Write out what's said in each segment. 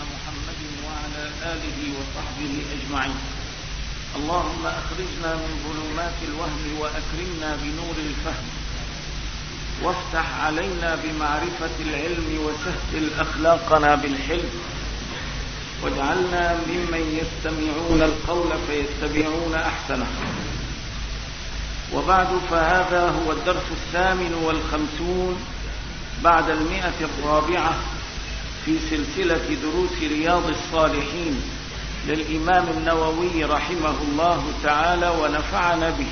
محمد وعلى آله وصحبه أجمعين. اللهم أخرجنا من ظلمات الوهم وأكرمنا بنور الفهم، وافتح علينا بمعرفة العلم وسهل أخلاقنا بالحلم، واجعلنا ممن يستمعون القول فيتبعون أحسنه. وبعد، فهذا هو الدرس 58 بعد 104 في سلسلة دروس رياض الصالحين للإمام النووي رحمه الله تعالى ونفعنا به.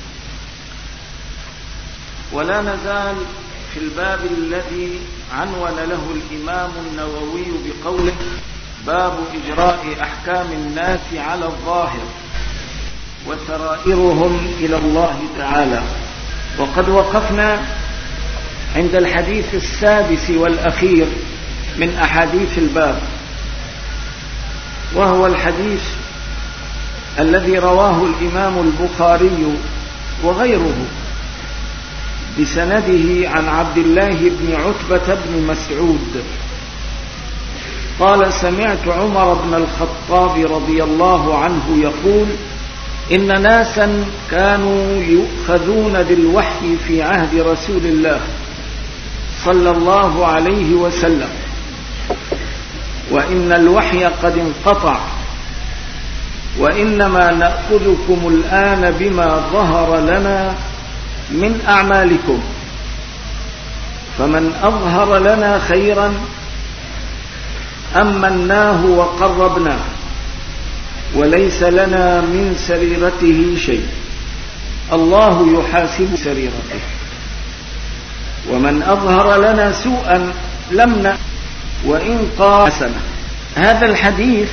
ولا نزال في الباب الذي عنون له الإمام النووي بقوله: باب إجراء أحكام الناس على الظاهر وسرائرهم إلى الله تعالى. وقد وقفنا عند الحديث السادس والأخير من أحاديث الباب، وهو الحديث الذي رواه الإمام البخاري وغيره بسنده عن عبد الله بن عتبة بن مسعود قال: سمعت عمر بن الخطاب رضي الله عنه يقول: إن ناسا كانوا يؤخذون بالوحي في عهد رسول الله صلى الله عليه وسلم، وإن الوحي قد انقطع، وإنما نأخذكم الآن بما ظهر لنا من أعمالكم، فمن أظهر لنا خيرا أمناه وقربناه، وليس لنا من سريرته شيء، الله يحاسب سريرته، ومن أظهر لنا سوءا لم وإن قال حسنة. هذا الحديث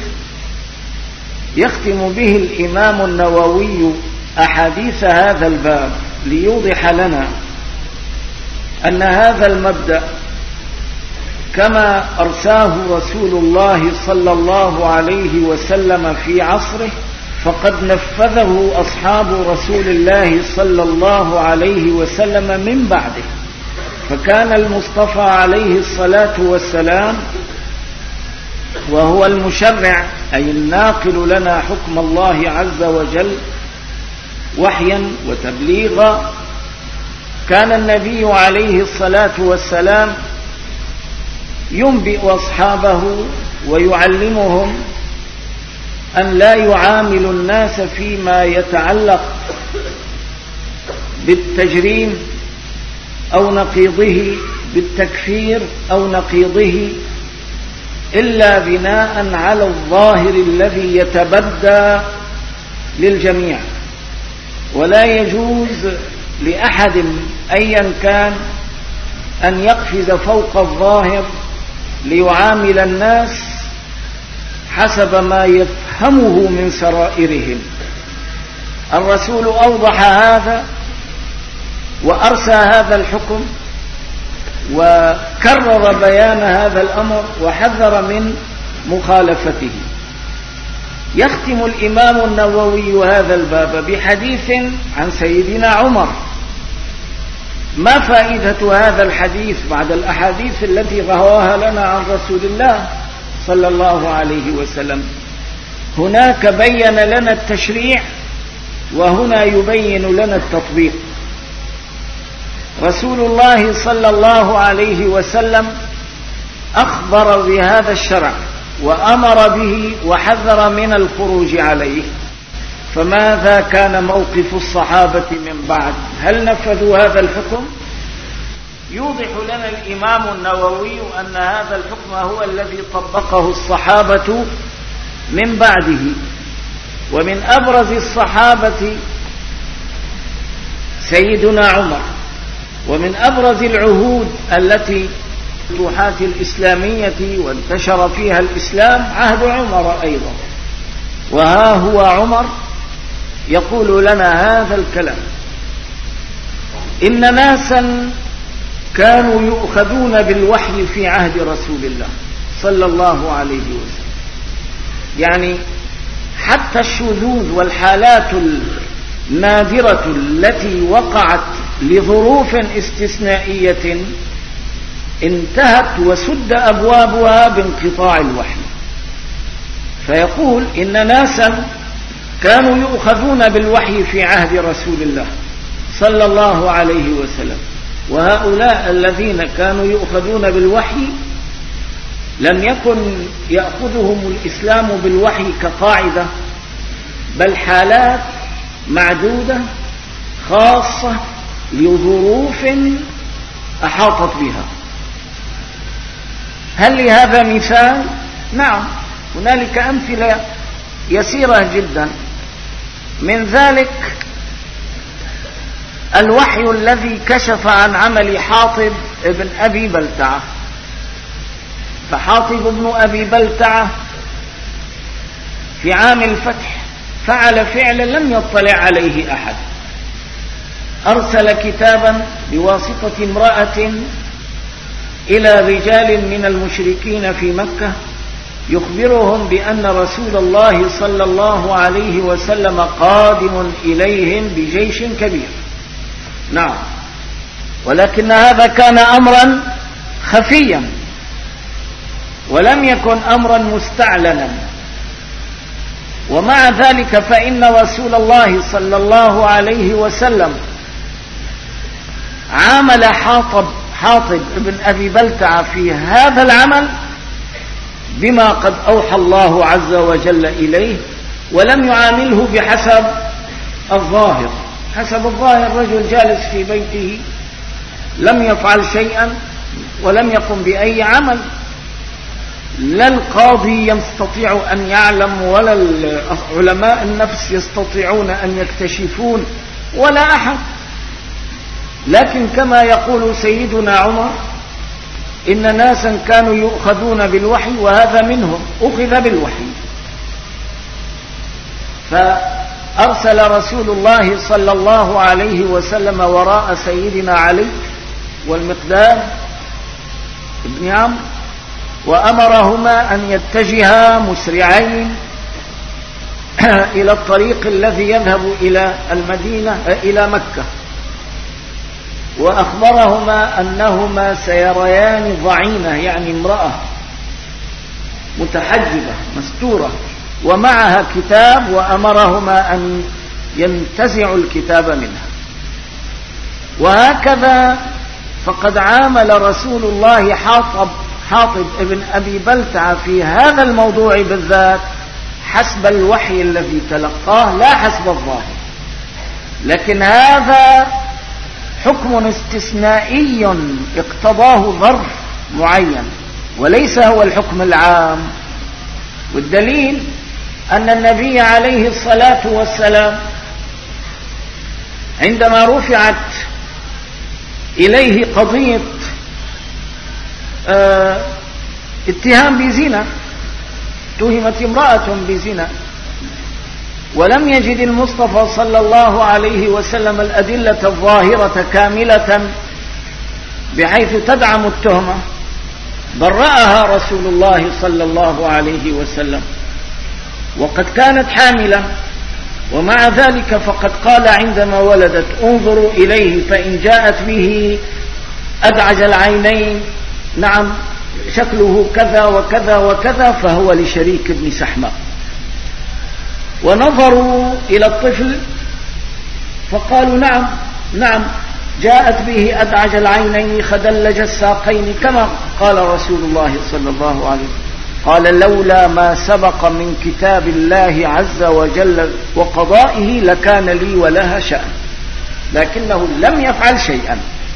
يختم به الإمام النووي أحاديث هذا الباب ليوضح لنا أن هذا المبدأ كما أرساه رسول الله صلى الله عليه وسلم في عصره فقد نفذه أصحاب رسول الله صلى الله عليه وسلم من بعده. فكان المصطفى عليه الصلاة والسلام وهو المشرع، أي الناقل لنا حكم الله عز وجل وحيا وتبليغا، كان النبي عليه الصلاة والسلام ينبئ أصحابه ويعلمهم أن لا يعاملوا الناس فيما يتعلق بالتجريم أو نقيضه، بالتكفير أو نقيضه، إلا بناء على الظاهر الذي يتبدى للجميع. ولا يجوز لأحد أيا كان أن يقفز فوق الظاهر ليعامل الناس حسب ما يفهمه من سرائرهم. الرسول أوضح هذا وأرسى هذا الحكم وكرر بيان هذا الأمر وحذر من مخالفته. يختم الإمام النووي هذا الباب بحديث عن سيدنا عمر. ما فائدة هذا الحديث بعد الأحاديث التي رواها لنا عن رسول الله صلى الله عليه وسلم؟ هناك بين لنا التشريع، وهنا يبين لنا التطبيق. رسول الله صلى الله عليه وسلم أخبر بهذا الشرع وأمر به وحذر من الخروج عليه. فماذا كان موقف الصحابة من بعد؟ هل نفذوا هذا الحكم؟ يوضح لنا الإمام النووي أن هذا الحكم هو الذي طبقه الصحابة من بعده. ومن أبرز الصحابة سيدنا عمر. ومن أبرز العهود التي الفتوحات الإسلامية وانتشر فيها الإسلام عهد عمر أيضا. وها هو عمر يقول لنا هذا الكلام: إن ناسا كانوا يؤخذون بالوحي في عهد رسول الله صلى الله عليه وسلم. يعني حتى الشذوذ والحالات النادرة التي وقعت لظروف استثنائية انتهت وسد أبوابها بانقطاع الوحي. فيقول إن ناسا كانوا يؤخذون بالوحي في عهد رسول الله صلى الله عليه وسلم، وهؤلاء الذين كانوا يؤخذون بالوحي لم يكن يأخذهم الإسلام بالوحي كقاعدة، بل حالات معدودة خاصة لظروف أحاطت بها. هل لهذا مثال؟ نعم، هنالك أمثلة يسيرة جدا. من ذلك الوحي الذي كشف عن عمل حاطب ابن أبي بلتعة. فحاطب ابن أبي بلتعة في عام الفتح فعل فعلا لم يطلع عليه أحد. أرسل كتابا بواسطة امرأة إلى رجال من المشركين في مكة يخبرهم بأن رسول الله صلى الله عليه وسلم قادم إليهم بجيش كبير. نعم، ولكن هذا كان أمرا خفيا ولم يكن أمرا مستعلنا. ومع ذلك فإن رسول الله صلى الله عليه وسلم عامل حاطب ابن أبي بلتعة في هذا العمل بما قد أوحى الله عز وجل إليه، ولم يعامله بحسب الظاهر. حسب الظاهر رجل جالس في بيته لم يفعل شيئا ولم يقم بأي عمل، لا القاضي يستطيع أن يعلم ولا علماء النفس يستطيعون أن يكتشفون ولا أحد. لكن كما يقول سيدنا عمر إن ناسا كانوا يؤخذون بالوحي وهذا منهم، أخذ بالوحي. فأرسل رسول الله صلى الله عليه وسلم وراء سيدنا علي والمقداد ابن عمرو وأمرهما أن يتجها مسرعين إلى الطريق الذي يذهب إلى المدينة إلى مكة، وأخبرهما أنهما سيريان ضعينة، يعني امرأة متحجبة مستورة ومعها كتاب، وأمرهما أن ينتزعوا الكتاب منها. وهكذا فقد عامل رسول الله حاطب ابن أبي بلتعة في هذا الموضوع بالذات حسب الوحي الذي تلقاه لا حسب الظاهر. لكن هذا حكم استثنائي اقتضاه ظرف معين وليس هو الحكم العام. والدليل أن النبي عليه الصلاة والسلام عندما رفعت إليه قضية اتهام بزنا، اتهمت امرأة بزنا، ولم يجد المصطفى صلى الله عليه وسلم الأدلة الظاهرة كاملة بحيث تدعم التهمة، برأها رسول الله صلى الله عليه وسلم وقد كانت حاملة. ومع ذلك فقد قال عندما ولدت انظروا إليه فإن جاءت به أدعج العينين، نعم شكله كذا وكذا وكذا، فهو لشريك بن سحماء. ونظروا إلى الطفل فقالوا نعم جاءت به أدعج العينين خدلج الساقين كما قال رسول الله صلى الله عليه وسلم. قال لولا ما سبق من كتاب الله عز وجل وقضائه لكان لي ولها شأن، لكنه لم يفعل شيئا.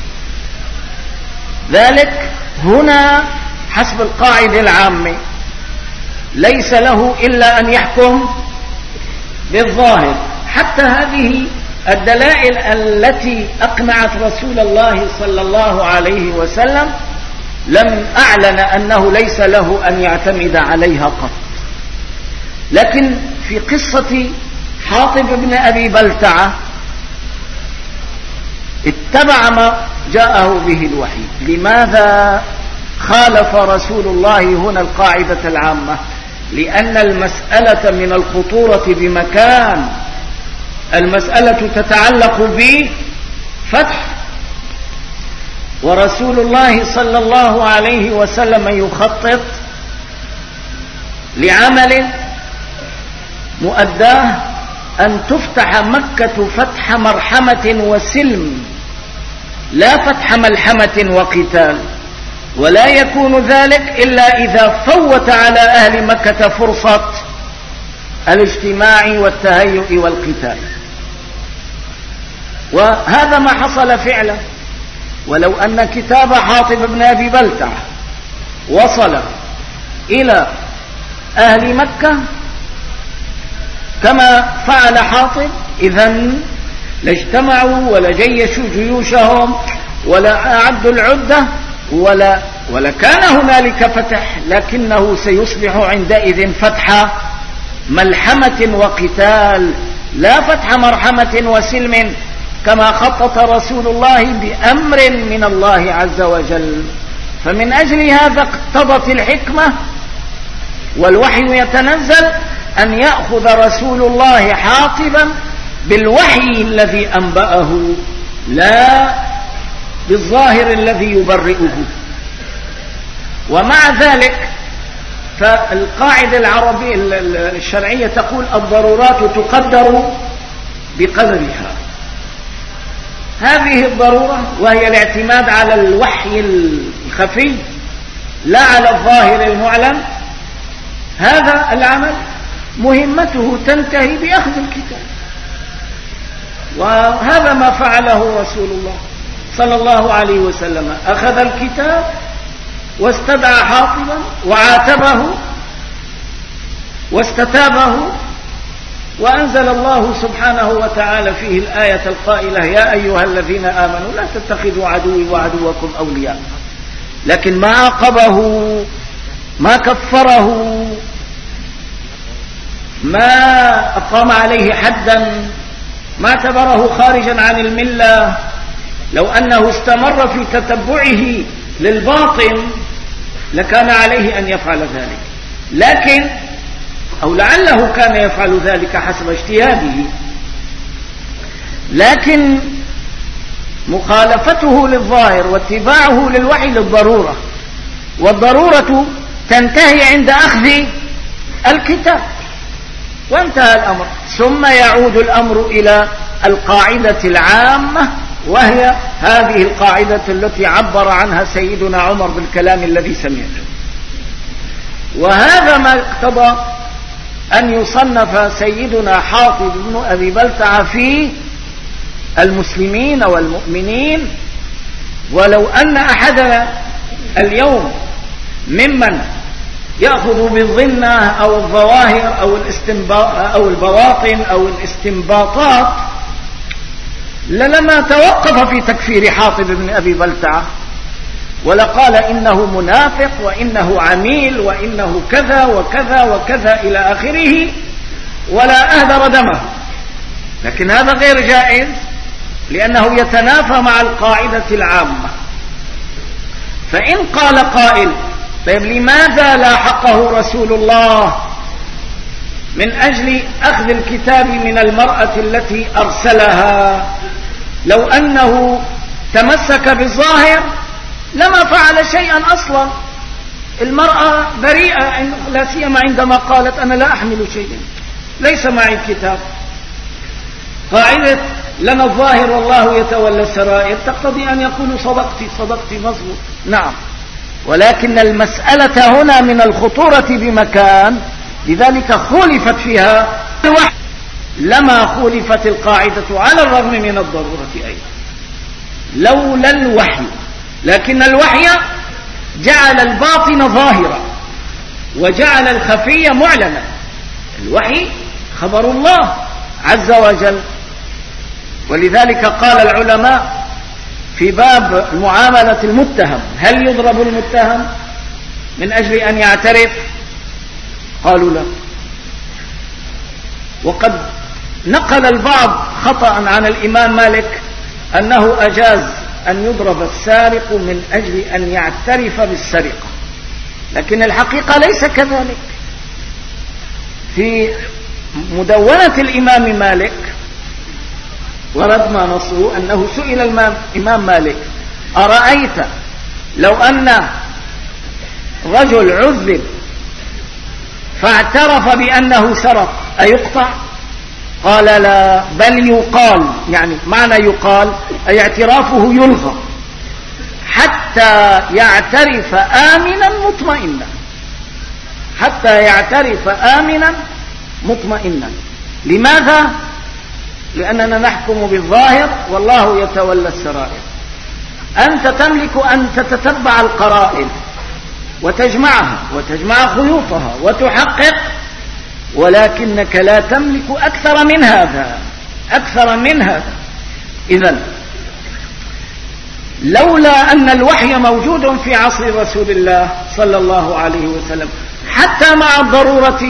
ذلك هنا حسب القاعدة العامة ليس له إلا أن يحكم بالظاهر. حتى هذه الدلائل التي أقنعت رسول الله صلى الله عليه وسلم لم أعلن أنه ليس له أن يعتمد عليها قط. لكن في قصة حاطب بن أبي بلتعة اتبع ما جاءه به الوحي. لماذا خالف رسول الله هنا القاعدة العامة؟ لأن المسألة من الخطورة بمكان، المسألة تتعلق بفتح، ورسول الله صلى الله عليه وسلم يخطط لعمل مؤداه أن تفتح مكة فتح مرحمة وسلم، لا فتح ملحمة وقتال، ولا يكون ذلك إلا إذا فوت على أهل مكة فرصة الاجتماع والتهيؤ والقتال. وهذا ما حصل فعلا. ولو أن كتاب حاطب بن أبي بلتعة وصل إلى أهل مكة كما فعل حاطب، إذن لاجتمعوا ولجيشوا جيوشهم ولا أعدوا العدة ولكان هنالك فتح، لكنه سيصبح عندئذ فتح ملحمة وقتال، لا فتح مرحمة وسلم كما خطط رسول الله بأمر من الله عز وجل. فمن أجل هذا اقتضت الحكمة والوحي يتنزل أن يأخذ رسول الله حاطبا بالوحي الذي أنبأه، لا بالظاهر الذي يبرئه. ومع ذلك فالقاعدة العربية الشرعية تقول الضرورات تقدر بقدرها. هذه الضرورة وهي الاعتماد على الوحي الخفي لا على الظاهر المعلن، هذا العمل مهمته تنتهي بأخذ الكتاب، وهذا ما فعله رسول الله صلى الله عليه وسلم. أخذ الكتاب واستدعى حاطبا وعاتبه واستتابه، وأنزل الله سبحانه وتعالى فيه الآية القائلة: يا أيها الذين آمنوا لا تتخذوا عدوي وعدوكم أولياء. لكن ما عاقبه، ما كفره، ما أقام عليه حدا، ما اعتبره خارجا عن الملة. لو أنه استمر في تتبعه للباطل لكان عليه أن يفعل ذلك، لكن أو لعله كان يفعل ذلك حسب اجتهاده، لكن مخالفته للظاهر واتباعه للوحي للضرورة، والضرورة تنتهي عند أخذ الكتاب، وانتهى الأمر. ثم يعود الأمر إلى القاعدة العامة، وهي هذه القاعدة التي عبر عنها سيدنا عمر بالكلام الذي سمعته. وهذا ما اقتضى أن يصنف سيدنا حاطب بن أبي بلتعة في المسلمين والمؤمنين. ولو أن أحدنا اليوم ممن يأخذ بالظنة أو الظواهر أو البواطن أو الاستنباطات لما توقف في تكفير حاطب بن أبي بلتعة، ولقال إنه منافق وإنه عميل وإنه كذا وكذا وكذا إلى آخره، ولا أهدر دمه. لكن هذا غير جائز، لأنه يتنافى مع القاعدة العامة. فإن قال قائل: طيب لماذا لاحقه رسول الله من أجل أخذ الكتاب من المرأة التي أرسلها؟ لو أنه تمسك بالظاهر لما فعل شيئا أصلا. المرأة بريئة، لا سيما عندما قالت: أنا لا أحمل شيئا، ليس معي كتاب. قاعدة لنا الظاهر والله يتولى السرائر تقتضي أن يقول صدقت مظبوط، نعم، ولكن المسألة هنا من الخطورة بمكان، لذلك خولفت فيها الوحي لما خولفت القاعدة على الرغم من الضرورة أيضا لولا الوحي. لكن الوحي جعل الباطن ظاهرا وجعل الخفي معلنا. الوحي خبر الله عز وجل. ولذلك قال العلماء في باب معاملة المتهم: هل يضرب المتهم من أجل أن يعترف؟ قالوا لا. وقد نقل البعض خطأ عن الإمام مالك أنه أجاز أن يضرب السارق من أجل أن يعترف بالسرقة، لكن الحقيقة ليس كذلك. في مدونة الإمام مالك ورد ما نصه أنه سئل الإمام مالك: أرأيت لو أن رجل عذب فاعترف بأنه سرق أيقطع؟ قال لا، بل يقال، يعني معنى يقال أي اعترافه يلغى حتى يعترف آمنا مطمئنا، حتى يعترف آمنا مطمئنا. لماذا؟ لأننا نحكم بالظاهر والله يتولى السرائر. أنت تملك أن تتتبع القرائن وتجمعها وتجمع خيوطها وتحقق، ولكنك لا تملك أكثر من هذا، أكثر من هذا. إذن لولا أن الوحي موجود في عصر رسول الله صلى الله عليه وسلم حتى مع الضرورة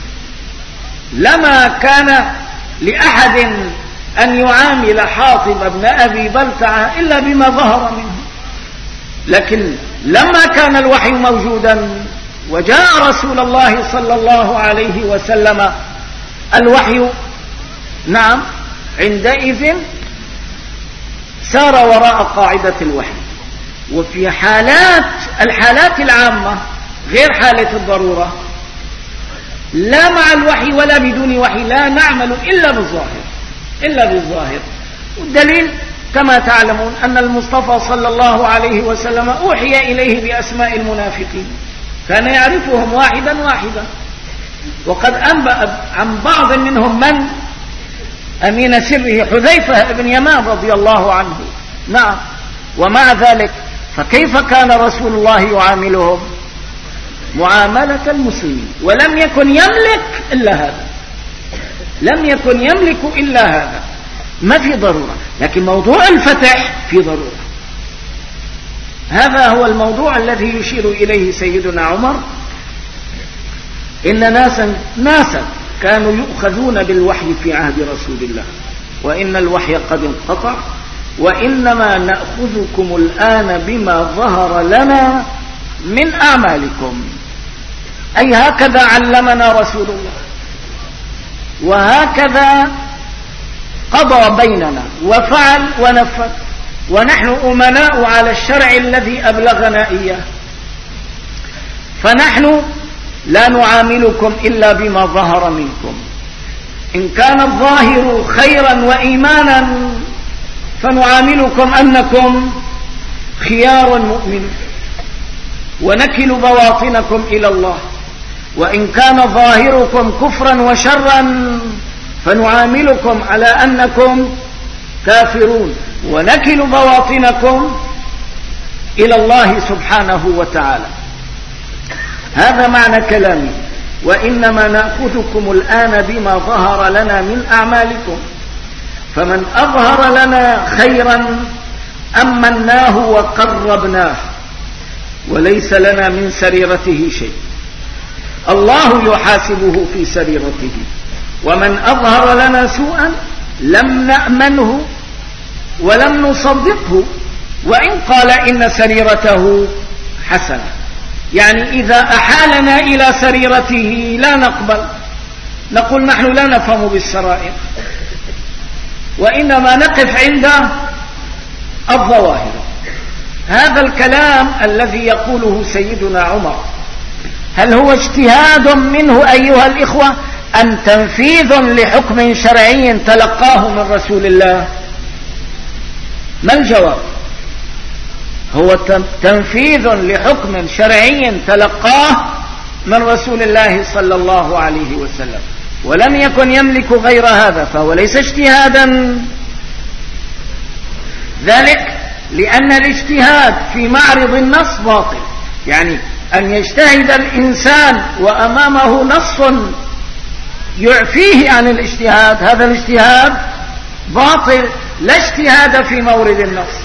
لما كان لأحد أن يعامل حاطب بن أبي بلتعة إلا بما ظهر منه. لكن لما كان الوحي موجودا وجاء رسول الله صلى الله عليه وسلم الوحي، نعم، عندئذ سار وراء قاعدة الوحي. وفي الحالات العامة غير حالة الضرورة، لا مع الوحي ولا بدون وحي لا نعمل إلا بالظاهر، إلا بالظاهر. والدليل كما تعلمون أن المصطفى صلى الله عليه وسلم أوحي إليه بأسماء المنافقين، كان يعرفهم واحدا واحدا، وقد أنبأ عن بعض منهم من أمين سره حذيفة بن يمان رضي الله عنه. نعم، ومع ذلك فكيف كان رسول الله يعاملهم؟ معاملة المسلمين، ولم يكن يملك إلا هذا، لم يكن يملك إلا هذا، ما في ضرورة. لكن موضوع الفتح في ضرورة. هذا هو الموضوع الذي يشير إليه سيدنا عمر. إن ناسا كانوا يؤخذون بالوحي في عهد رسول الله، وإن الوحي قد انقطع، وإنما نأخذكم الآن بما ظهر لنا من أعمالكم. أي هكذا علمنا رسول الله، وهكذا قضى بيننا وفعل ونفذ، ونحن أمناء على الشرع الذي أبلغنا إياه. فنحن لا نعاملكم إلا بما ظهر منكم. إن كان الظاهر خيرا وإيمانا فنعاملكم أنكم خيار مؤمنون ونكل بواطنكم إلى الله. وإن كان ظاهركم كفرا وشرا فنعاملكم على أنكم كافرون ونكل بواطنكم إلى الله سبحانه وتعالى. هذا معنى كلامي. وإنما نأخذكم الآن بما ظهر لنا من أعمالكم، فمن أظهر لنا خيرا أمناه وقربناه، وليس لنا من سريرته شيء، الله يحاسبه في سريرته. ومن أظهر لنا سوءا لم نأمنه ولم نصدقه، وإن قال إن سريرته حسنة. يعني إذا أحالنا إلى سريرته لا نقبل، نقول نحن لا نفهم بالسرائر، وإنما نقف عند الظواهر. هذا الكلام الذي يقوله سيدنا عمر هل هو اجتهاد منه أيها الإخوة أم تنفيذ لحكم شرعي تلقاه من رسول الله؟ ما الجواب؟ هو تنفيذ لحكم شرعي تلقاه من رسول الله صلى الله عليه وسلم، ولم يكن يملك غير هذا، فهو ليس اجتهادا. ذلك لأن الاجتهاد في معرض النص باطل. يعني أن يجتهد الإنسان وأمامه نص يعفيه عن الاجتهاد، هذا الاجتهاد باطل، لا اجتهاد في مورد النص.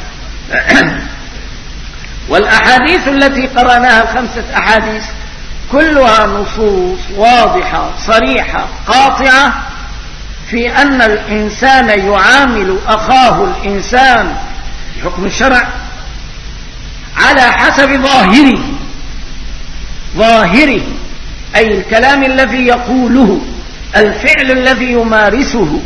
والأحاديث التي قرأناها الخمسة أحاديث كلها نصوص واضحة صريحة قاطعة في أن الإنسان يعامل أخاه الإنسان بحكم الشرع على حسب ظاهره، أي الكلام الذي يقوله، الفعل الذي يمارسه،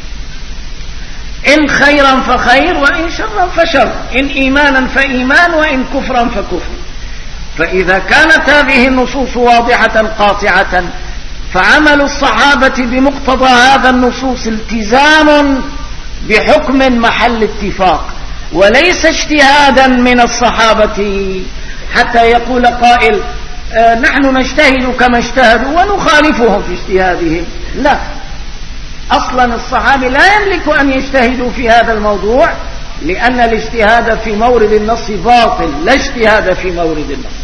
إن خيرا فخير وإن شرا فشر، إن إيمانا فإيمان وإن كفرا فكفر. فإذا كانت هذه النصوص واضحة قاطعة فعمل الصحابة بمقتضى هذا النصوص التزام بحكم محل اتفاق، وليس اجتهادا من الصحابة حتى يقول قائل نحن نجتهد كما اجتهدوا ونخالفهم في اجتهادهم. لا، أصلا الصحابة لا يملك أن يجتهدوا في هذا الموضوع، لأن الاجتهاد في مورد النص باطل، لا اجتهاد في مورد النص.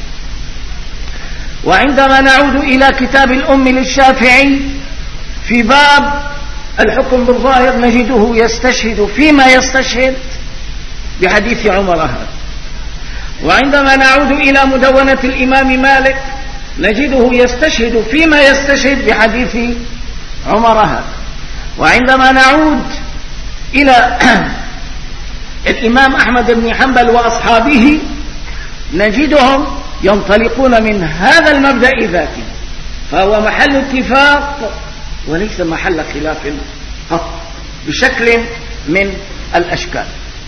وعندما نعود إلى كتاب الأم للشافعي في باب الحكم بالظاهر نجده يستشهد فيما يستشهد بحديث عمر هذا. وعندما نعود إلى مدونة الإمام مالك نجده يستشهد فيما يستشهد بحديث عمر هذا. وعندما نعود إلى الإمام أحمد بن حنبل وأصحابه نجدهم ينطلقون من هذا المبدأ ذاته، فهو محل اتفاق وليس محل خلاف قط بشكل من الأشكال.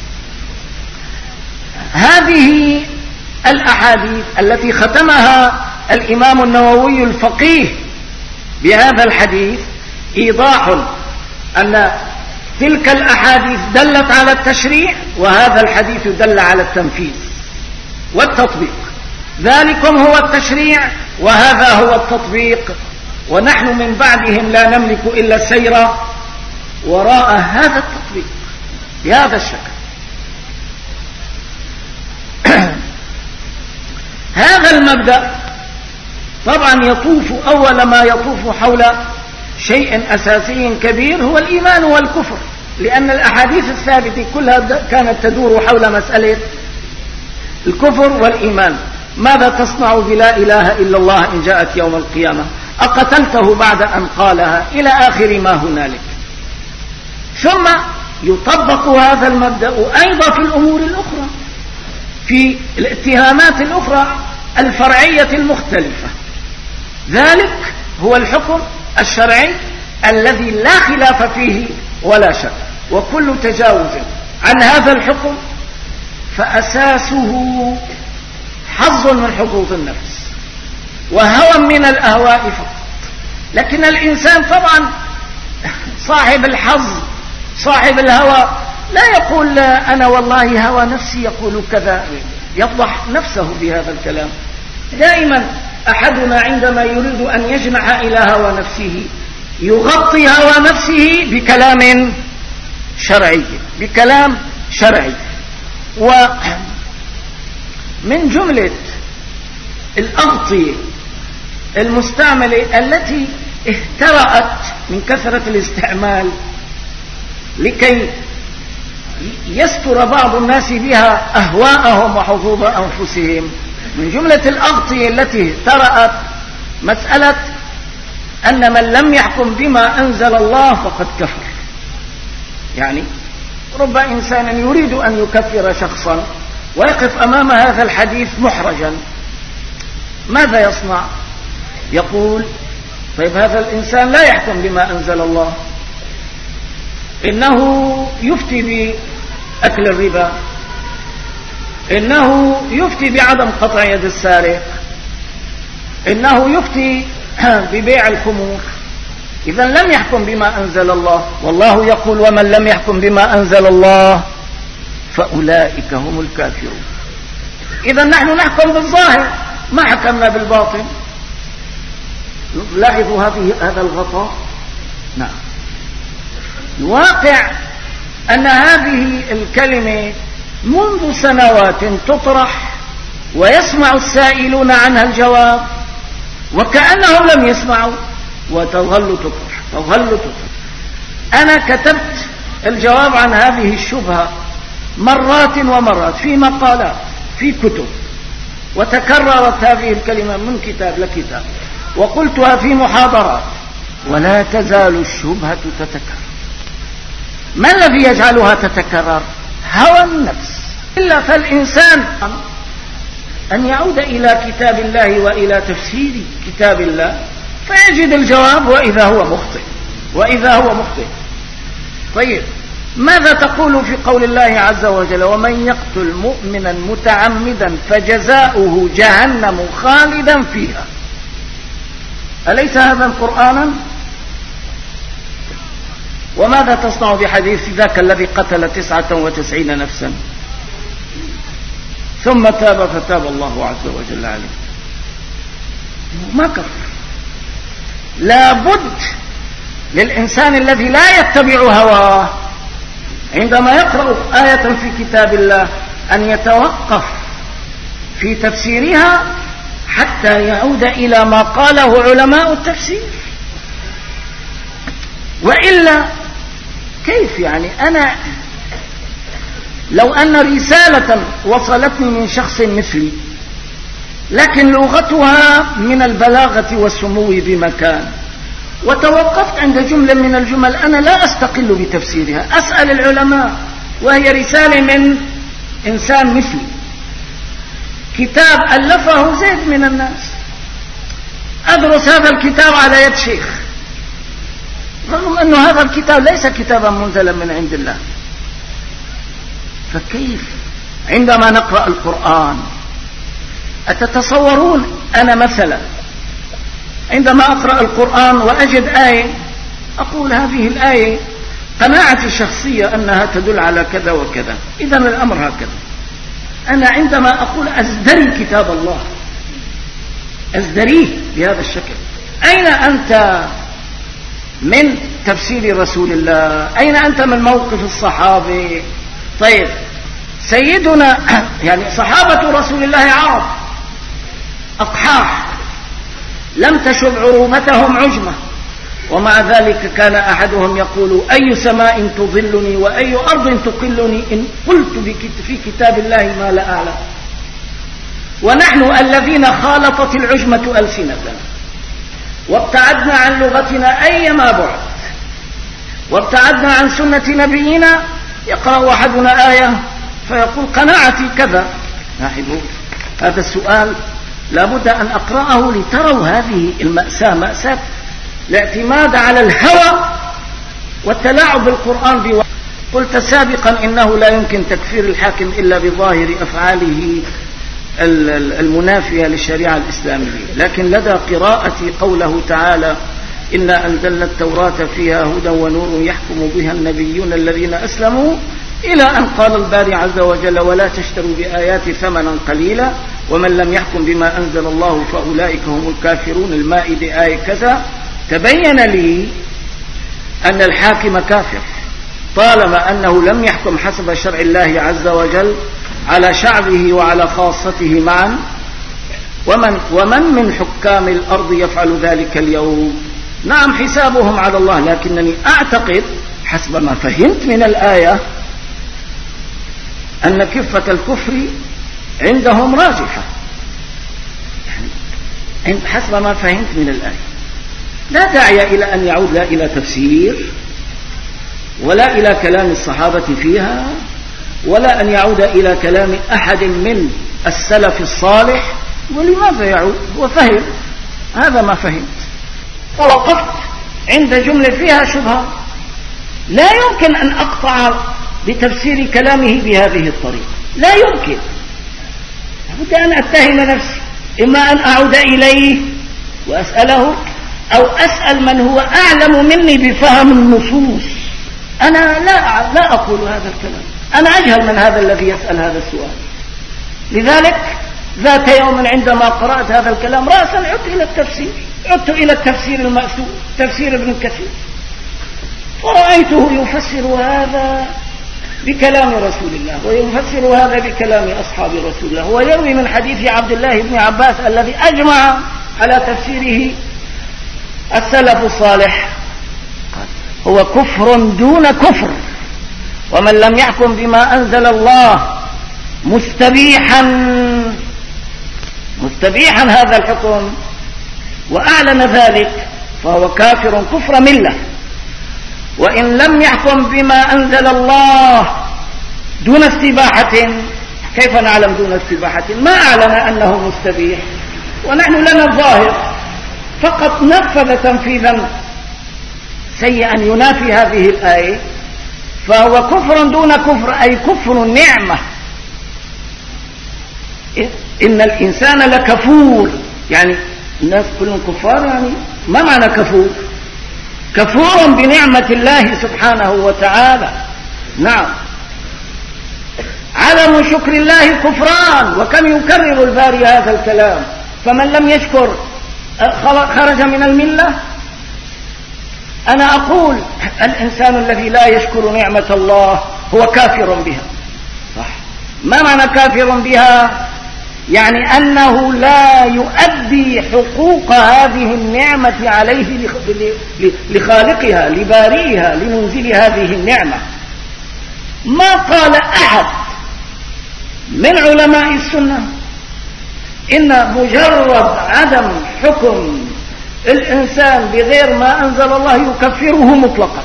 هذه الأحاديث التي ختمها الإمام النووي الفقيه بهذا الحديث إيضاح أن تلك الأحاديث دلت على التشريع، وهذا الحديث دل على التنفيذ والتطبيق. ذلكم هو التشريع وهذا هو التطبيق، ونحن من بعدهم لا نملك إلا السير وراء هذا التطبيق بهذا الشكل. هذا المبدأ طبعا يطوف أول ما يطوف حول شيء أساسي كبير هو الإيمان والكفر، لأن الأحاديث الثابتة كلها كانت تدور حول مسألة الكفر والإيمان. ماذا تصنع بلا إله إلا الله إن جاءت يوم القيامة؟ أقتلته بعد أن قالها؟ إلى آخر ما هنالك. ثم يطبق هذا المبدأ أيضا في الأمور الأخرى، في الاتهامات الأخرى الفرعية المختلفة. ذلك هو الحكم الشرعي الذي لا خلاف فيه ولا شك، وكل تجاوز عن هذا الحكم فأساسه حظ من حظوظ النفس وهوى من الأهواء فقط. لكن الإنسان طبعا صاحب الحظ صاحب الهوى لا يقول أنا والله هوى نفسي يقول كذا، يفضح نفسه بهذا الكلام. دائما أحدنا عندما يريد أن يجنح إلى هوى نفسه يغطي هوى نفسه بكلام شرعي، بكلام شرعي. ومن جملة الأغطية المستعملة التي اهترأت من كثرة الاستعمال لكي يستر بعض الناس بها أهواءهم وحظوظ أنفسهم، من جملة الأغطية التي اهترأت مسألة أن من لم يحكم بما أنزل الله فقد كفر. يعني رب إنسان يريد أن يكفر شخصا ويقف أمام هذا الحديث محرجا، ماذا يصنع؟ يقول طيب هذا الإنسان لا يحكم بما أنزل الله، إنه يفتي بأكل الربا، إنه يفتي بعدم قطع يد السارق، إنه يفتي ببيع الخمور. إذا لم يحكم بما أنزل الله، والله يقول ومن لم يحكم بما أنزل الله فأولئك هم الكافرون. إذا نحن نحكم بالظاهر ما حكمنا بالباطن. لاحظوا هذا الغطاء. نعم، الواقع أن هذه الكلمة منذ سنوات تطرح ويسمع السائلون عنها الجواب وكأنهم لم يسمعوا، وتظل تطرح. أنا كتبت الجواب عن هذه الشبهة مرات ومرات في مقالات في كتب، وتكررت هذه الكلمة من كتاب لكتاب، وقلتها في محاضرات، ولا تزال الشبهة تتكرر. ما الذي يجعلها تتكرر؟ هوى النفس. إلا فالإنسان أن يعود إلى كتاب الله وإلى تفسير كتاب الله فيجد الجواب وإذا هو مخطئ. طيب ماذا تقول في قول الله عز وجل ومن يقتل مؤمنا متعمدا فجزاؤه جهنم خالدا فيها؟ أليس هذا قرآنا؟ وماذا تصنع بحديث ذاك الذي قتل 99 نفسا ثم تاب فتاب الله عز وجل عليه؟ ما كفر. لابد للإنسان الذي لا يتبع هواه عندما يقرأ آية في كتاب الله أن يتوقف في تفسيرها حتى يعود إلى ما قاله علماء التفسير، وإلا كيف يعني؟ أنا لو أن رسالة وصلتني من شخص مثلي لكن لغتها من البلاغة والسمو بمكان، وتوقفت عند جملة من الجمل أنا لا أستقل بتفسيرها، أسأل العلماء، وهي رسالة من إنسان مثلي، كتاب ألفه زيد من الناس، أدرس هذا الكتاب على يد شيخ، رغم أن هذا الكتاب ليس كتابا منزلا من عند الله. فكيف عندما نقرأ القرآن؟ أتتصورون أنا مثلا عندما أقرأ القرآن وأجد آية أقول هذه الآية قناعتي الشخصية أنها تدل على كذا وكذا، إذن الأمر هكذا. أنا عندما أقول أزدري كتاب الله أزدريه بهذا الشكل، أين أنت من تفسير رسول الله؟ أين أنت من موقف الصحابة؟ طيب سيدنا يعني صحابة رسول الله عرب أقحاح لم تشب عروبتهم عجمة، ومع ذلك كان أحدهم يقول أي سماء تظلني وأي أرض تقلني إن قلت في كتاب الله ما لا أعلم. ونحن الذين خالطت العجمة ألسنتنا وابتعدنا عن لغتنا أيما بعد وابتعدنا عن سنة نبينا، يقرأ أحدنا آية فيقول قناعتي كذا. هذا السؤال لابد أن أقرأه لتروا هذه المأساة، مأساة الاعتماد على الهوى والتلاعب بالقرآن. قلت سابقا إنه لا يمكن تكفير الحاكم إلا بظاهر أفعاله المنافية للشريعة الإسلامية، لكن لدى قراءة قوله تعالى إنا أنزلنا التوراة فيها هدى ونور يحكم بها النبيون الذين أسلموا، إلى أن قال الباري عز وجل ولا تشتروا بآياتي ثمنا قليلا ومن لم يحكم بما أنزل الله فأولئك هم الكافرون. المائدة آية كذا. تبين لي أن الحاكم كافر طالما أنه لم يحكم حسب شرع الله عز وجل على شعبه وعلى خاصته معا. ومن من حكام الأرض يفعل ذلك اليوم؟ نعم حسابهم على الله، لكنني أعتقد حسب ما فهمت من الآية أن كفة الكفر عندهم راجحة، يعني حسب ما فهمت من الآية. لا داعي إلى أن يعود لا إلى تفسير ولا إلى كلام الصحابة فيها ولا أن يعود إلى كلام أحد من السلف الصالح. ولماذا يعود؟ وفهم هذا ما فهمت، ووقفت عند جملة فيها شبهة لا يمكن أن أقطع بتفسير كلامه بهذه الطريقة، لا يمكن. لابد أن أتهم نفسي، إما أن أعود إليه وأسأله أو أسأل من هو أعلم مني بفهم النصوص. أنا لا أقول هذا الكلام، أنا أجهل من هذا الذي يسأل هذا السؤال. لذلك ذات يوم عندما قرأت هذا الكلام رأسا عدت إلى التفسير المأثور، تفسير ابن كثير، ورأيته يفسر هذا بكلام رسول الله ويفسر هذا بكلام أصحاب رسول الله، ويروي من حديث عبد الله بن عباس الذي أجمع على تفسيره السلف الصالح. هو كفر دون كفر، ومن لم يحكم بما أنزل الله مستبيحا هذا الحكم وأعلن ذلك فهو كافر كفر ملة. وإن لم يحكم بما أنزل الله دون استباحة، كيف نعلم دون استباحة؟ ما أعلن أنه مستبيح ونحن لنا الظاهر، فقط نفذ تنفيذا سيئا ينافي هذه الآية، فهو كفر دون كفر، أي كفر النعمة. إن الإنسان لكفور، يعني الناس كلهم كفار، يعني ما معنى كفور؟ كفور بنعمة الله سبحانه وتعالى. نعم، عدم شكر الله كفران، وكم يكرر الباري هذا الكلام. فمن لم يشكر خرج من الملة. أنا أقول الإنسان الذي لا يشكر نعمة الله هو كافر بها. صح. ما معنى كافر بها؟ يعني أنه لا يؤدي حقوق هذه النعمة عليه لخالقها لبارئها لمنزل هذه النعمة. ما قال أحد من علماء السنة إن مجرد عدم حكم الإنسان بغير ما أنزل الله يكفره مطلقا،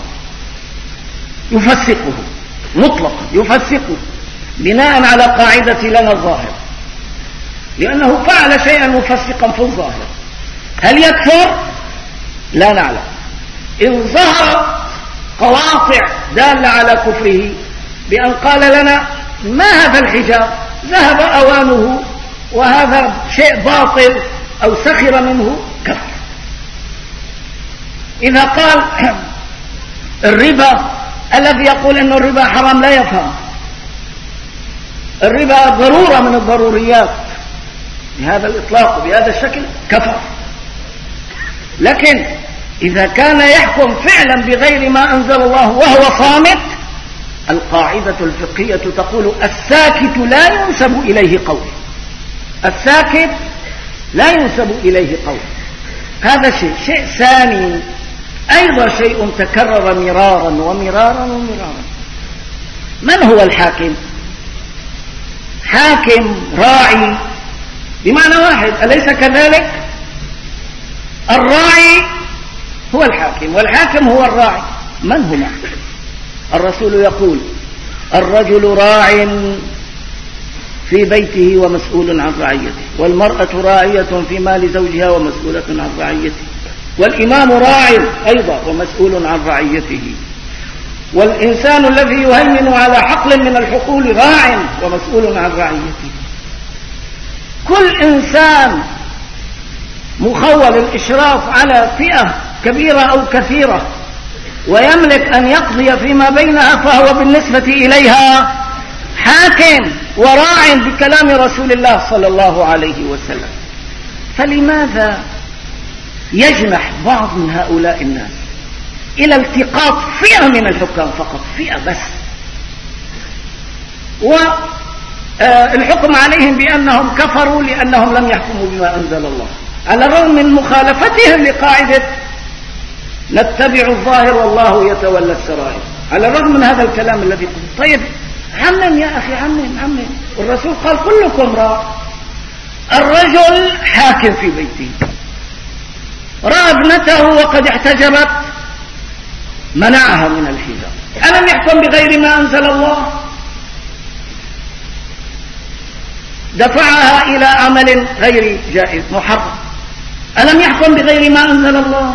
يفسقه مطلقا، يفسقه بناء على قاعدة لنا الظاهر، لأنه فعل شيئا مفسقا في الظاهر. هل يكفر؟ لا نعلم. إن ظهر قواطع دالة على كفره بأن قال لنا ما هذا الحجاب، ذهب أوانه وهذا شيء باطل أو سخر منه، كفر. إذا قال الربا، الذي يقول أن الربا حرام لا يفهم. الربا ضرورة من الضروريات بهذا الإطلاق وبهذا الشكل، كفر. لكن إذا كان يحكم فعلا بغير ما أنزل الله وهو صامت، القاعدة الفقهية تقول الساكت لا ينسب إليه قول. الساكت لا ينسب إليه قول. هذا شيء ثاني أيضا شيء تكرر مرارا ومرارا ومرارا. من هو الحاكم؟ حاكم راعي بمعنى واحد، أليس كذلك؟ الراعي هو الحاكم والحاكم هو الراعي. من هما؟ الرسول يقول الرجل راع في بيته ومسؤول عن رعيته، والمرأة راعية في مال زوجها ومسؤولة عن رعيته، والإمام راع أيضا ومسؤول عن رعيته، والإنسان الذي يهيمن على حقل من الحقول راع ومسؤول عن رعيته. كل إنسان مخول الإشراف على فئة كبيرة أو كثيرة ويملك أن يقضي فيما بينها، فهو بالنسبة إليها حاكم وراع بكلام رسول الله صلى الله عليه وسلم. فلماذا يجنح بعض من هؤلاء الناس إلى التقاط فئة من الحكام فقط، فئة بس، والحكم عليهم بأنهم كفروا لأنهم لم يحكموا بما أنزل الله، على الرغم من مخالفتهم لقاعدة نتبع الظاهر والله يتولى السرائر، على الرغم من هذا الكلام الذي قلت. طيب عمم يا أخي، عمم. والرسول قال كلكم راع. الرجل حاكم في بيته، رأى ابنته وقد احتجبت، منعها من الحجاب. ألم يحكم بغير ما أنزل الله؟ دفعها إلى عمل غير جائز محرم. ألم يحكم بغير ما أنزل الله؟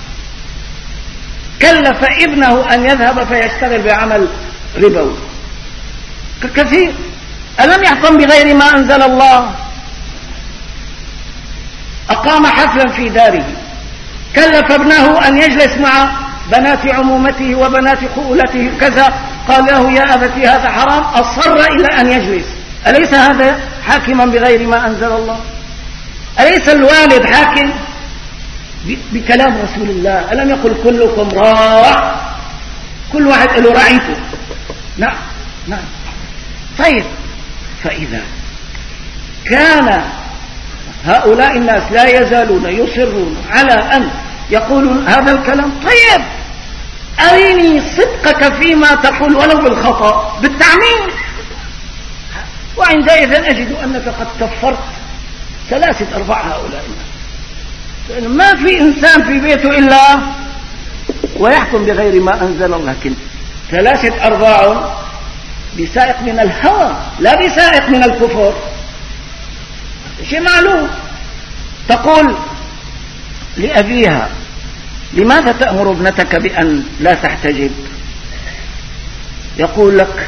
كلف ابنه أن يذهب فيشتغل بعمل ربوي كثير. ألم يحكم بغير ما أنزل الله؟ أقام حفلا في داره، كلف ابنه أن يجلس مع بنات عمومته وبنات خؤولته كذا، قال له يا أبتي هذا حرام، أصر إلى أن يجلس. أليس هذا حاكما بغير ما أنزل الله؟ أليس الوالد حاكم بكلام رسول الله؟ ألم يقل كلكم راع؟ كل واحد له رعيته. نعم. طيب، فإذا كان هؤلاء الناس لا يزالون يصرون على أن يقولوا هذا الكلام، طيب أريني صدقك فيما تقول ولو بالخطأ بالتعميم، وعندئذ أجد أنك قد كفرت 3/4 هؤلاء الناس. لأنه ما في إنسان في بيته إلا ويحكم بغير ما أنزل الله، لكن 3/4 بسائق من الهوى لا بسائق من الكفر، شيء معلوم. تقول لأبيها لماذا تأمر ابنتك بأن لا تحتجب؟ يقول لك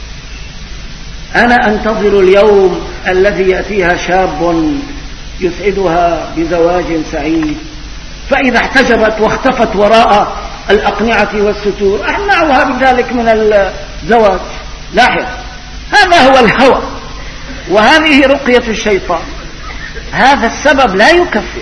أنا أنتظر اليوم الذي يأتيها شاب يسعدها بزواج سعيد فإذا احتجبت واختفت وراء الأقنعة والستور أمنعها بذلك من الزواج. لاحظ، هذا هو الهوى، وهذه رقية الشيطان. هذا السبب لا يكفر.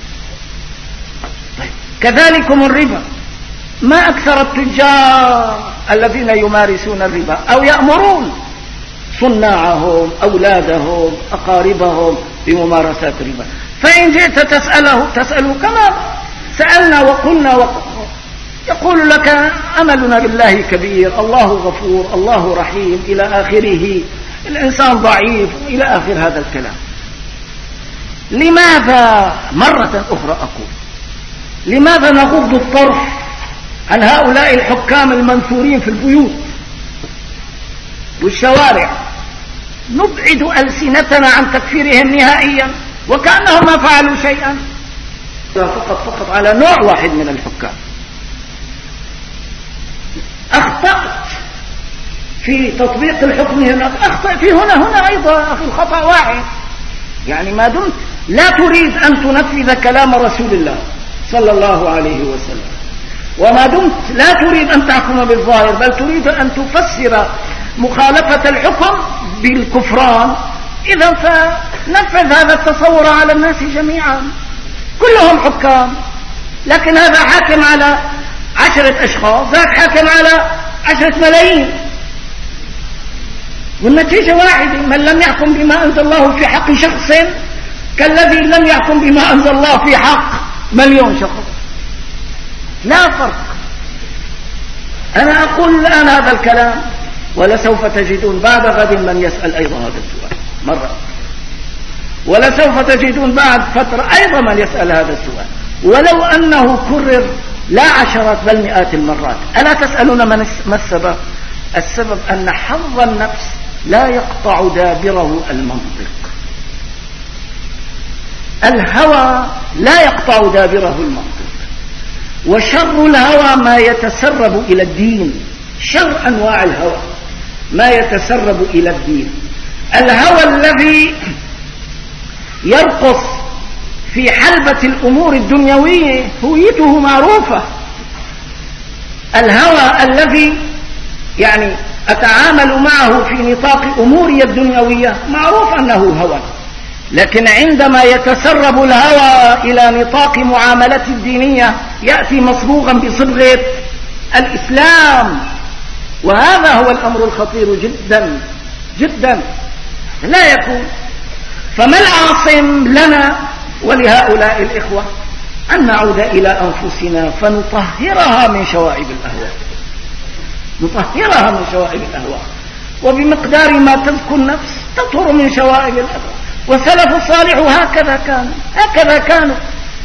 كذلكم الربا، ما أكثر التجار الذين يمارسون الربا أو يأمرون صناعهم أولادهم أقاربهم بممارسات الربا. فإن جئت تسأله كما سألنا وقلنا يقول لك أملنا بالله كبير، الله غفور، الله رحيم، إلى آخره، الإنسان ضعيف، إلى آخر هذا الكلام. لماذا مرة أخرى أقول لماذا نغض الطرف عن هؤلاء الحكام المنثورين في البيوت والشوارع، نبعد ألسنتنا عن تكفيرهم نهائيا وكأنهم ما فعلوا شيئا، فقط على نوع واحد من الحكام. أخطأت في تطبيق الحكم هنا، أخطأ في هنا أيضا، أخي الخطأ واحد. يعني ما دمت لا تريد أن تنفذ كلام رسول الله صلى الله عليه وسلم، وما دمت لا تريد أن تحكم بالظاهر بل تريد أن تفسر مخالفة الحكم بالكفران، إذا فنفذ هذا التصور على الناس جميعا، كلهم حكام، لكن هذا حاكم على 10 أشخاص، ذاك حاكم على 10 ملايين، والنتيجة واحدة: من لم يحكم بما أنزل الله في حق شخص كالذي لم يحكم بما أنزل الله في حق مليون شخص، لا فرق. أنا أقول الآن هذا الكلام، ولسوف تجدون بعد غد من يسأل أيضا هذا السؤال مرة، ولسوف تجدون بعد فترة أيضا من يسأل هذا السؤال، ولو أنه كرر لا عشرات بل مئات المرات. ألا تسألون ما السبب؟ السبب أن حظ النفس لا يقطع دابره المنطق، الهوى لا يقطع دابره المنطق، وشر الهوى ما يتسرب إلى الدين، شر أنواع الهوى ما يتسرب إلى الدين. الهوى الذي يرقص في حلبة الأمور الدنيوية هويته معروفة، الهوى الذي يعني أتعامل معه في نطاق أموري الدنيوية معروف أنه هوى، لكن عندما يتسرب الهوى إلى نطاق معاملة الدينية يأتي مصبوغا بصبغة الإسلام، وهذا هو الأمر الخطير جدا جدا، لا يكون. فما العاصم لنا ولهؤلاء الإخوة؟ أن نعود إلى أنفسنا فنطهرها من شوائب الأهواء، نطهرها من شوائب الأهواء، وبمقدار ما تزكو النفس تطهر من شوائب الأهواء. والسلف الصالح هكذا كانوا.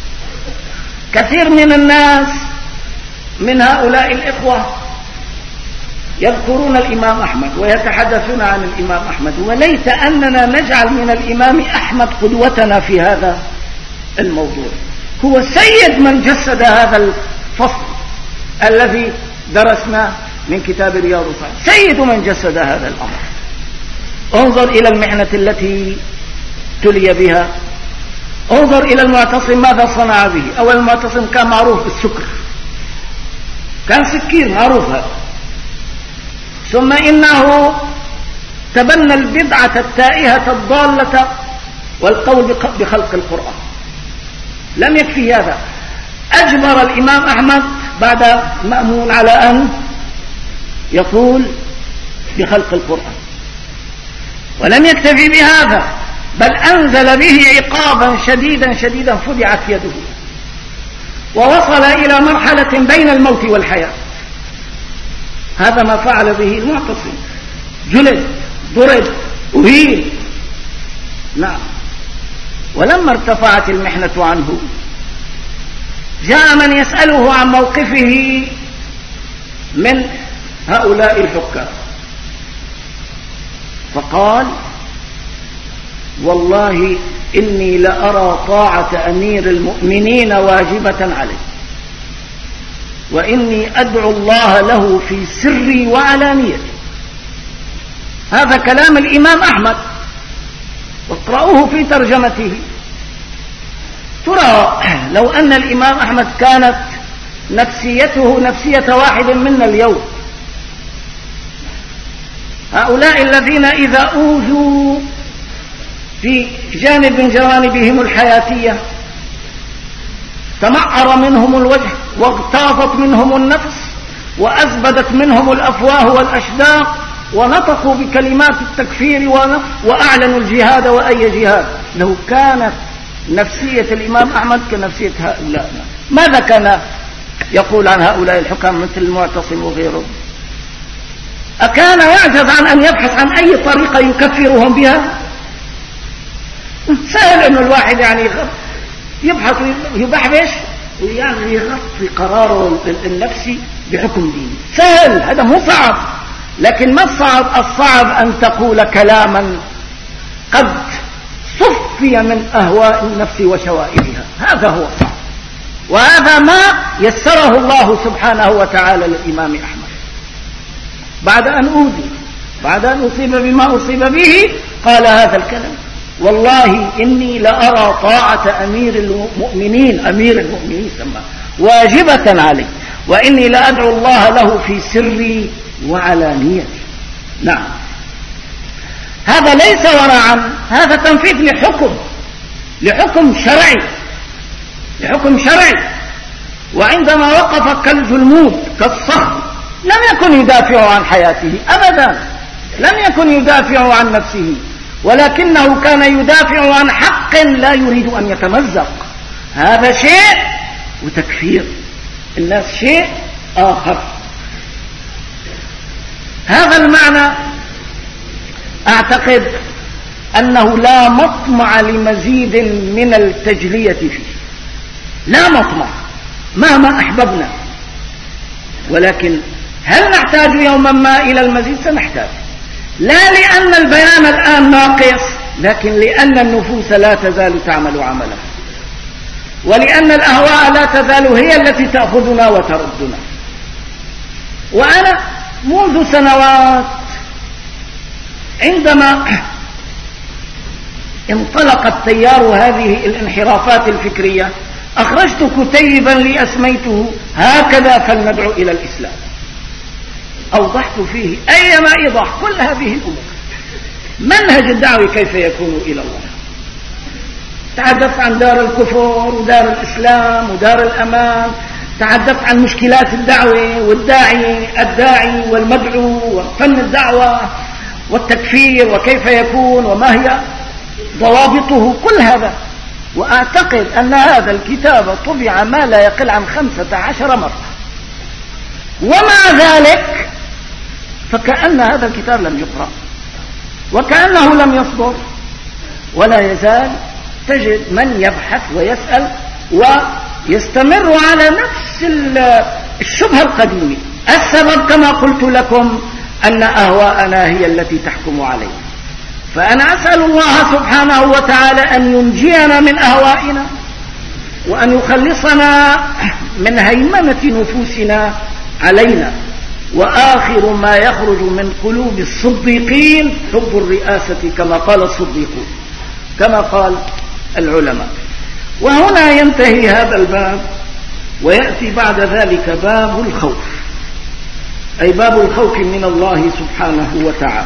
كثير من الناس من هؤلاء الإخوة يذكرون الإمام أحمد ويتحدثون عن الإمام أحمد، وليت أننا نجعل من الإمام أحمد قدوتنا في هذا الموضوع. هو سيد من جسد هذا الفصل الذي درسناه من كتاب رياض الصالحين، سيد من جسد هذا الأمر. انظر إلى المحنة التي تلي بها، انظر إلى المعتصم ماذا صنع به. أول المعتصم كان معروف بالسكر، كان سكير معروف هذا، ثم إنه تبنى البدعة التائهة الضالة والقول بخلق القرآن. لم يكفي هذا، أجبر الإمام أحمد بعد مأمون على أن يقول بخلق القرآن، ولم يكتفي بهذا بل أنزل به عقابا شديدا فدعت يده، ووصل إلى مرحلة بين الموت والحياة. هذا ما فعل به المعتصم، جلد، ضرب، أهين. نعم. ولما ارتفعت المحنة عنه جاء من يسأله عن موقفه من هؤلاء الحكام، فقال: والله إني لأرى طاعة أمير المؤمنين واجبة علي، وإني أدعو الله له في سري وعلانيتي. هذا كلام الإمام أحمد، واقرأوه في ترجمته. ترى لو أن الإمام أحمد كانت نفسيته نفسية واحد منا اليوم، هؤلاء الذين إذا أوذوا في جانب من جوانبهم الحياتية تمعر منهم الوجه واغتاظت منهم النفس وأزبدت منهم الأفواه والأشداق ونطقوا بكلمات التكفير وأعلنوا الجهاد وأي جهاد، لو كانت نفسية الإمام أحمد كنفسية هؤلاء ماذا كان يقول عن هؤلاء الحكام مثل المعتصم وغيره؟ أكان يعجز عن أن يبحث عن أي طريقة يكفرهم بها؟ سهل أن الواحد يعني يبحث يبحبش ويعني يغطي قراره النفسي بحكم ديني، سهل، هذا مو صعب. لكن ما الصعب أن تقول كلاما قد صفي من أهواء النفس وشوائبها، هذا هو صعب، وهذا ما يسره الله سبحانه وتعالى للإمام أحمد بعد أن أوذي، بعد أن أصيب بما أصيب به، قال هذا الكلام: والله إني لأرى طاعة أمير المؤمنين سماه واجبة علي، وإني لأدعو الله له في سري وعلانيتي. نعم، هذا ليس ورعا، هذا تنفيذ لحكم شرعي. وعندما وقف كالجلمود كالصخر لم يكن يدافع عن حياته أبدا، لم يكن يدافع عن نفسه، ولكنه كان يدافع عن حق لا يريد أن يتمزق. هذا شيء وتكفير الناس شيء آخر. هذا المعنى أعتقد أنه لا مطمع لمزيد من التجلية فيه، لا مطمع مهما أحببنا، ولكن هل نحتاج يوما ما إلى المزيد؟ سنحتاج، لا لأن البيان الآن ناقص، لكن لأن النفوس لا تزال تعمل عملا، ولأن الأهواء لا تزال هي التي تأخذنا وتردنا. وأنا منذ سنوات عندما انطلقت تيار هذه الانحرافات الفكرية أخرجت كتيبا لي أسميته هكذا فلندعو إلى الإسلام، أوضحت فيه أيما إيضاح كل هذه الأمور، منهج الدعوة كيف يكون إلى الله. تحدثت عن دار الكفر ودار الإسلام ودار الأمان، تحدثت عن مشكلات الدعوة الداعي والمدعو وفن الدعوة والتكفير وكيف يكون وما هي ضوابطه، كل هذا. وأعتقد أن هذا الكتاب طبع ما لا يقل عن 15 مرة، ومع ذلك فكأن هذا الكتاب لم يقرأ وكأنه لم يصدر، ولا يزال تجد من يبحث ويسأل ويستمر على نفس الشبهة القديمة. السبب كما قلت لكم أن أهواءنا هي التي تحكم علينا، فأنا أسأل الله سبحانه وتعالى أن ينجينا من أهوائنا وأن يخلصنا من هيمنة نفوسنا علينا. وآخر ما يخرج من قلوب الصديقين حب الرئاسة كما قال الصديقون، كما قال العلماء. وهنا ينتهي هذا الباب، ويأتي بعد ذلك باب الخوف، أي باب الخوف من الله سبحانه وتعالى.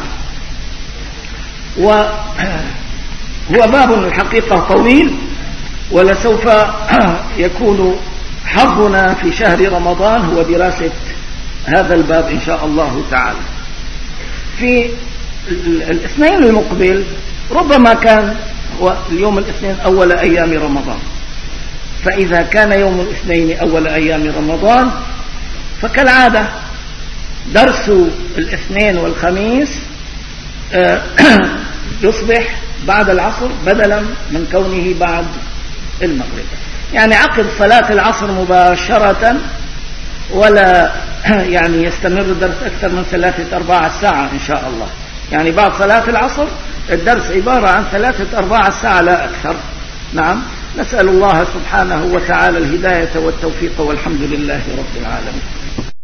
وهو باب الحقيقة طويل، ولسوف يكون حظنا في شهر رمضان هو دراسة هذا الباب إن شاء الله تعالى. في الاثنين المقبل ربما كان اليوم الاثنين أول أيام رمضان، فإذا كان يوم الاثنين أول أيام رمضان فكالعادة درس الاثنين والخميس يصبح بعد العصر بدلا من كونه بعد المغرب، يعني عقب صلاة العصر مباشرة، ولا يعني يستمر الدرس أكثر من 3-4 ساعة إن شاء الله. يعني بعد صلاة العصر الدرس عبارة عن 3-4 ساعة لا أكثر. نعم، نسأل الله سبحانه وتعالى الهداية والتوفيق، والحمد لله رب العالمين.